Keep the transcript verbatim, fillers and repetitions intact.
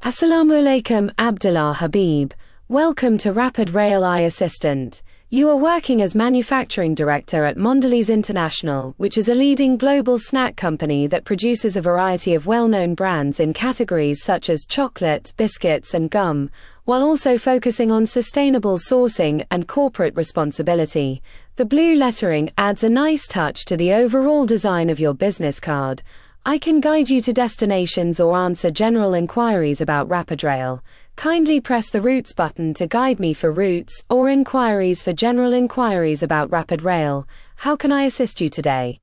Assalamu alaikum, Abdullah Habib. Welcome to Rapid Rail Eye Assistant. You are working as manufacturing director at Mondelez International, which is a leading global snack company that produces a variety of well-known brands in categories such as chocolate, biscuits, and gum, while also focusing on sustainable sourcing and corporate responsibility. The blue lettering adds a nice touch to the overall design of your business card. I can guide you to destinations or answer general inquiries about Rapid Rail. Kindly press the routes button to guide me for routes or inquiries for general inquiries about Rapid Rail. How can I assist you today?